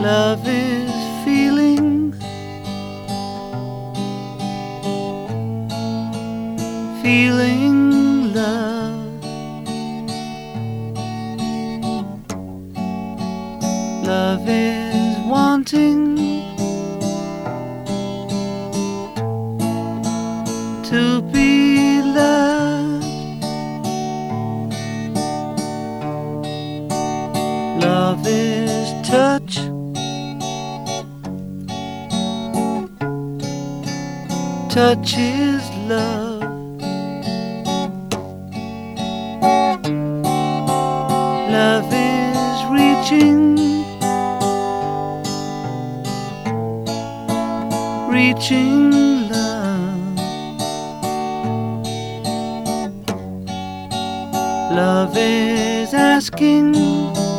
Love is feeling, feeling love. Love is wanting to be loved. Love is touch, touch is love. Love is reaching, reaching love. Love is asking